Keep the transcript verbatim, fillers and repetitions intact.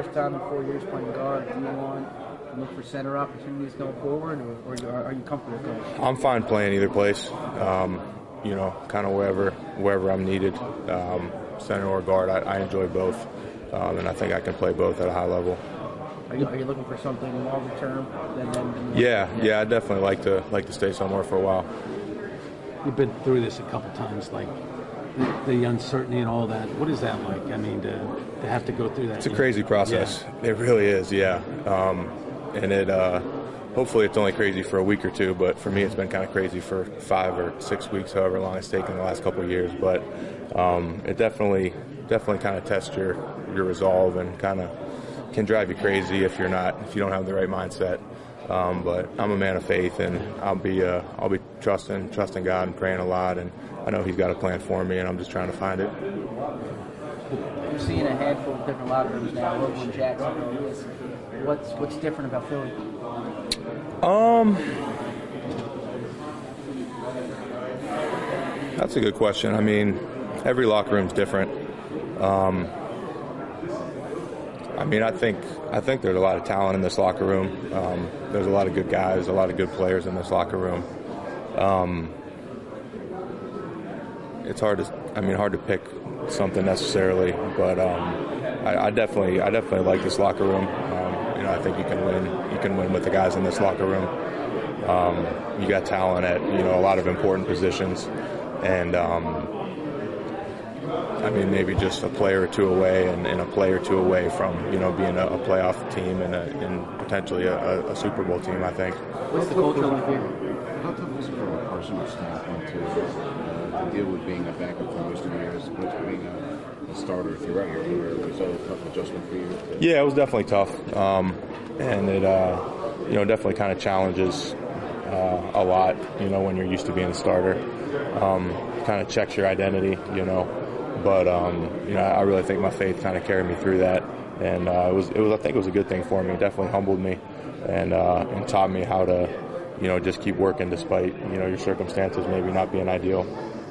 first time in four years playing guard. Do you want to look for center opportunities going forward, or, or you- are you comfortable going? I'm fine playing either place. Um, you know, kind of wherever wherever I'm needed, um, center or guard. I, I enjoy both, um, and I think I can play both at a high level. Are you, are you looking for something longer term? Than, than, than Yeah, yeah, I definitely like to like to stay somewhere for a while. You've been through this a couple times, like the, the uncertainty and all that. What is that like? I mean, to, to have to go through that. It's a crazy process. Yeah. It really is, yeah. Um, and it uh, hopefully it's only crazy for a week or two, but for me it's been kind of crazy for five or six weeks, however long it's taken the last couple of years. But um, it definitely definitely kind of tests your your resolve and kind of can drive you crazy if you're not if you don't have the right mindset. Um, but I'm a man of faith, and I'll be uh, I'll be trusting trusting God and praying a lot, and I know He's got a plan for me, and I'm just trying to find it. You're seeing a handful of different locker rooms now over in Jacksonville. What's what's different about Philly? Um, that's a good question. I mean, every locker room's different. Um, I mean, I think I think there's a lot of talent in this locker room. Um, there's a lot of good guys, a lot of good players in this locker room. Um, it's hard to, I mean, hard to pick something necessarily, but um, I, I definitely, I definitely like this locker room. Um, you know, I think you can win. You can win with the guys in this locker room. Um, you got talent at you know a lot of important positions, and. Um, I mean, maybe just a player or two away, and, and a player or two away from you know being a, a playoff team and, a, and potentially a, a Super Bowl team. I think. What's the culture like here? How tough is it from a personal standpoint to uh, deal with being a backup for most of the years, with being a, a starter throughout your career? Was that a tough adjustment for you? Yeah, it was definitely tough, um, and it uh, you know definitely kind of challenges uh, a lot. You know, when you're used to being a starter, um, kind of checks your identity. You know. But um, you know, I really think my faith kind of carried me through that, and uh, it was, it was, I think it was a good thing for me. It definitely humbled me, and uh, and taught me how to, you know, just keep working despite you know your circumstances maybe not being ideal.